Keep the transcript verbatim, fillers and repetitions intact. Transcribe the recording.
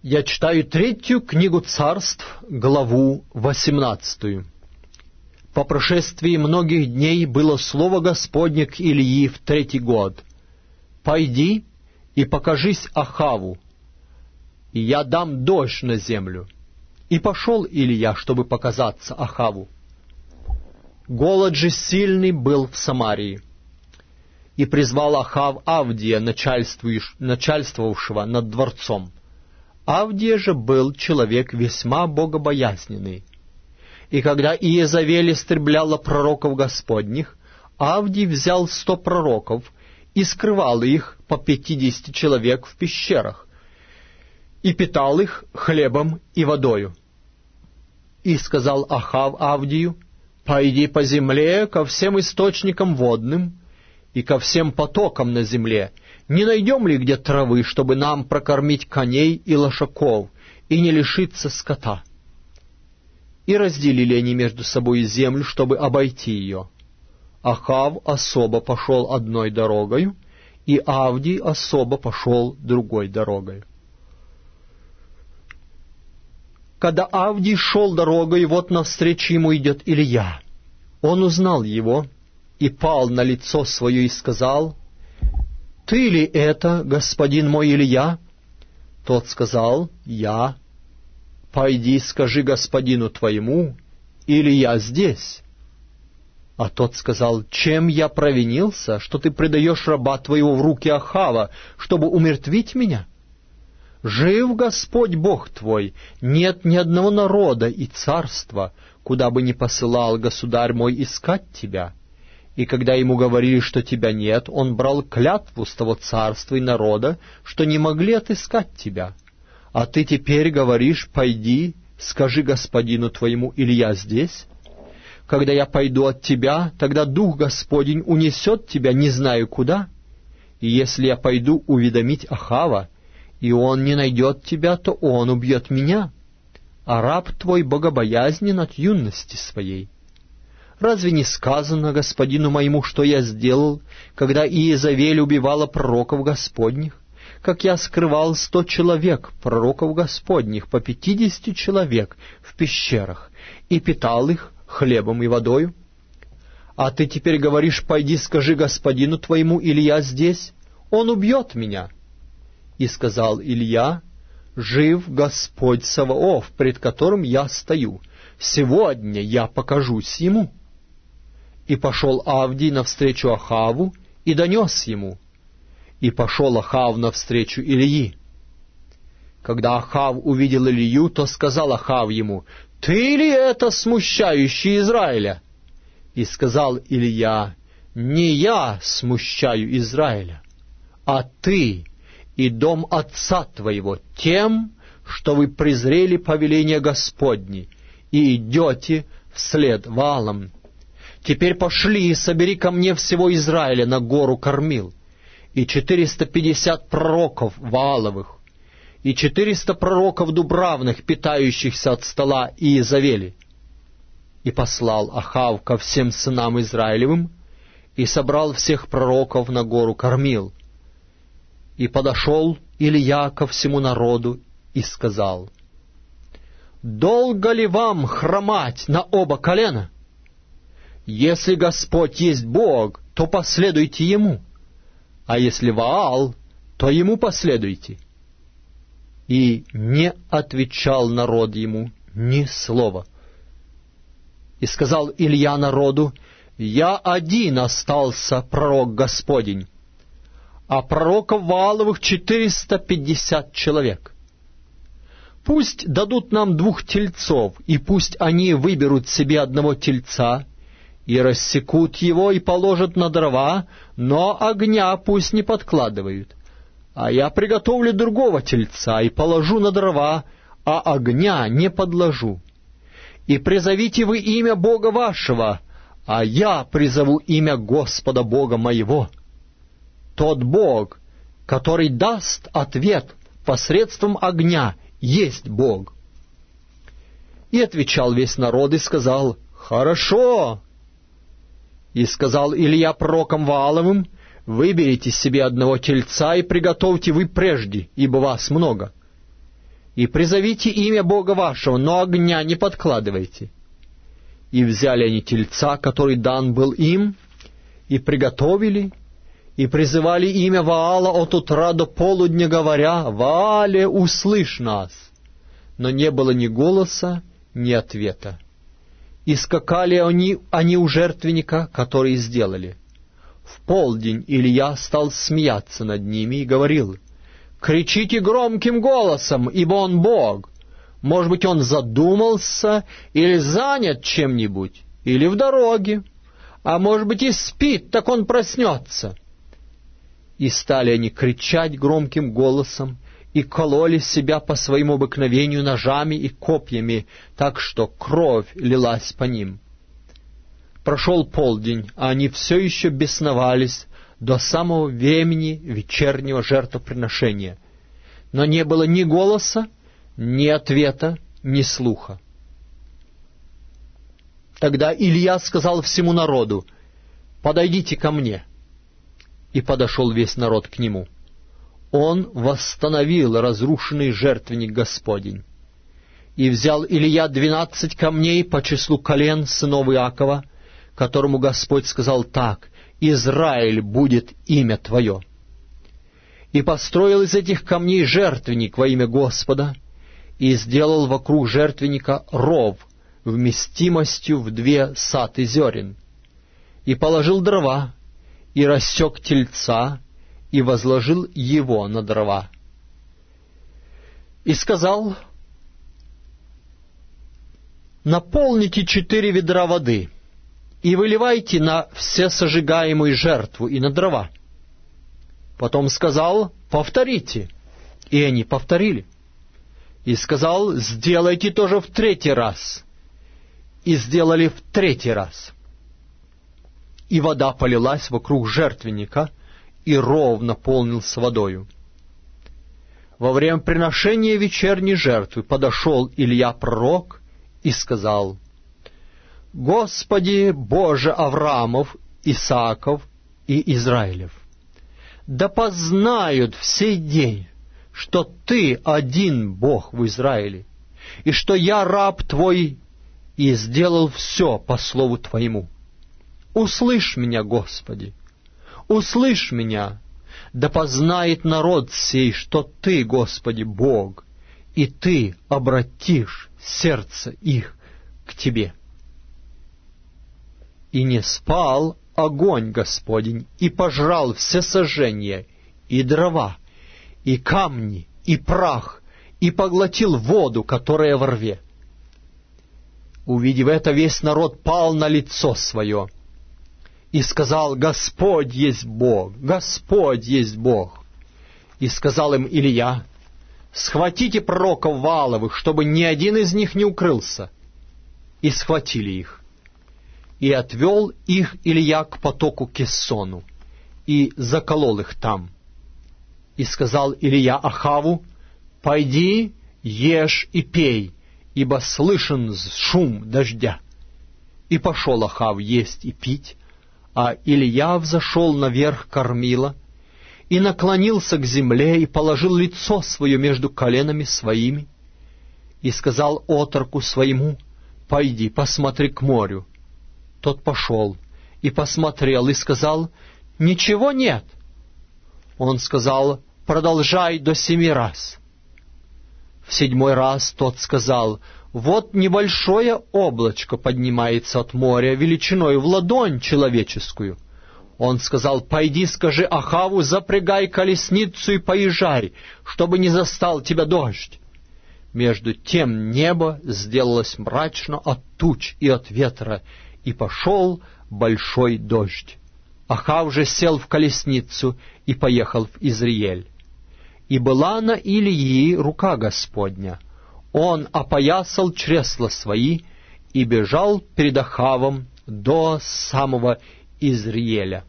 Я читаю третью книгу Царств, главу восемнадцатую. По прошествии многих дней было слово Господне к Илии в третий год. «Пойди и покажись Ахаву, и я дам дождь на землю». И пошел Илия, чтобы показаться Ахаву. Голод же сильный был в Самарии. И призвал Ахав Авдия, начальствовавшего над дворцом. Авдия же был человек весьма богобоязненный. И когда Иезавель истребляла пророков Господних, Авдий взял сто пророков и скрывал их по пятидесяти человек в пещерах, и питал их хлебом и водою. И сказал Ахав Авдию: «Пойди по земле ко всем источникам водным и ко всем потокам на земле. Не найдем ли где травы, чтобы нам прокормить коней и лошаков, и не лишиться скота?» И разделили они между собой землю, чтобы обойти ее. Ахав особо пошел одной дорогою, и Авдий особо пошел другой дорогой. Когда Авдий шел дорогой, вот навстречу ему идет Илия. Он узнал его и пал на лицо свое и сказал: «Ты ли это, господин мой Илия?» Тот сказал: «Я». «Пойди, скажи господину твоему, Илия здесь». А тот сказал: «Чем я провинился, что ты предаешь раба твоего в руки Ахава, чтобы умертвить меня? Жив Господь Бог твой, нет ни одного народа и царства, куда бы ни посылал государь мой искать тебя». И когда ему говорили, что тебя нет, он брал клятву с того царства и народа, что не могли отыскать тебя. А ты теперь говоришь: «Пойди, скажи господину твоему, Илия здесь». Когда я пойду от тебя, тогда Дух Господень унесет тебя не знаю куда. И если я пойду уведомить Ахава, и он не найдет тебя, то он убьет меня, а раб твой богобоязнен от юности своей. Разве не сказано господину моему, что я сделал, когда Иезавель убивала пророков Господних? Как я скрывал сто человек, пророков Господних, по пятидесяти человек в пещерах, и питал их хлебом и водою? А ты теперь говоришь: «Пойди, скажи господину твоему, Илия здесь, он убьет меня». И сказал Илия: «Жив Господь Саваоф, пред которым я стою, сегодня я покажусь ему». И пошел Авдий навстречу Ахаву и донес ему. И пошел Ахав навстречу Илии. Когда Ахав увидел Илию, то сказал Ахав ему: «Ты ли это смущающий Израиля?» И сказал Илия: «Не я смущаю Израиля, а ты и дом отца твоего тем, что вы презрели повеление Господне и идете вслед Ваалам. Теперь пошли и собери ко мне всего Израиля на гору Кормил, и четыреста пятьдесят пророков Вааловых, и четыреста пророков дубравных, питающихся от стола Иезавели». И послал Ахав ко всем сынам Израилевым, и собрал всех пророков на гору Кормил. И подошел Илия ко всему народу и сказал: «Долго ли вам хромать на оба колена? Если Господь есть Бог, то последуйте Ему, а если Ваал, то Ему последуйте». И не отвечал народ ему ни слова. И сказал Илия народу: «Я один остался пророк Господень, а пророков Вааловых четыреста пятьдесят человек. Пусть дадут нам двух тельцов, и пусть они выберут себе одного тельца, и рассекут его, и положат на дрова, но огня пусть не подкладывают. А я приготовлю другого тельца, и положу на дрова, а огня не подложу. И призовите вы имя Бога вашего, а я призову имя Господа Бога моего. Тот Бог, который даст ответ посредством огня, есть Бог». И отвечал весь народ и сказал: «Хорошо». И сказал Илия пророкам Вааловым: «Выберите себе одного тельца и приготовьте вы прежде, ибо вас много». и призовите имя Бога вашего, но огня не подкладывайте. И взяли они тельца, который дан был им, и приготовили, и призывали имя Ваала от утра до полудня, говоря: «Ваале, услышь нас!» Но не было ни голоса, ни ответа. И скакали они, они у жертвенника, который сделали. В полдень Илья стал смеяться над ними и говорил: «Кричите громким голосом, ибо он Бог. Может быть, он задумался или занят чем-нибудь, или в дороге, а может быть, и спит, так он проснется». И стали они кричать громким голосом, и кололи себя по своему обыкновению ножами и копьями, так что кровь лилась по ним. Прошел полдень, а они все еще бесновались до самого времени вечернего жертвоприношения, но не было ни голоса, ни ответа, ни слуха. Тогда Илья сказал всему народу: «Подойдите ко мне». И подошел весь народ к нему. Он восстановил разрушенный жертвенник Господень. И взял Илья двенадцать камней по числу колен сынов Иакова, которому Господь сказал так: «Израиль будет имя твое». И построил из этих камней жертвенник во имя Господа, и сделал вокруг жертвенника ров вместимостью в две саты зерен, и положил дрова, и рассек тельца, и возложил его на дрова. И сказал: «Наполните четыре ведра воды, и выливайте на всесожигаемую жертву и на дрова». Потом сказал: «Повторите». И они повторили. И сказал: «Сделайте тоже в третий раз». И сделали в третий раз. И вода полилась вокруг жертвенника, и ров наполнился водою. Во время приношения вечерней жертвы подошел Илья пророк и сказал: «Господи Боже Авраамов, Исааков и Израилев, да познают в сей день, что Ты один Бог в Израиле, и что я раб Твой, и сделал все по слову Твоему. Услышь меня, Господи, услышь меня, да познает народ сей, что Ты, Господи, Бог, и Ты обратишь сердце их к Тебе». И не спал огонь Господень, и пожрал все сожжения, и дрова, и камни, и прах, и поглотил воду, которая во рве. Увидев это, весь народ пал на лицо свое и сказал: «Господь есть Бог, Господь есть Бог». И сказал им Илья: «Схватите пророков Вааловых, чтобы ни один из них не укрылся». И схватили их. И отвел их Илья к потоку Кессону, и заколол их там. И сказал Илья Ахаву: «Пойди, ешь и пей, ибо слышен шум дождя». И пошел Ахав есть и пить, а Илья взошел наверх кормила, и наклонился к земле, и положил лицо свое между коленами своими, и сказал отроку своему: «Пойди, посмотри к морю». Тот пошел и посмотрел, и сказал: «Ничего нет». Он сказал: «Продолжай до семи раз». В седьмой раз тот сказал: «Вот небольшое облачко поднимается от моря, величиной в ладонь человеческую». Он сказал: «Пойди, скажи Ахаву, запрягай колесницу и поезжай, чтобы не застал тебя дождь». Между тем небо сделалось мрачно от туч и от ветра, и пошел большой дождь. Ахав же сел в колесницу и поехал в Изриель. И была на Илии рука Господня. Он опоясал чресла свои и бежал перед Ахавом до самого Изриеля.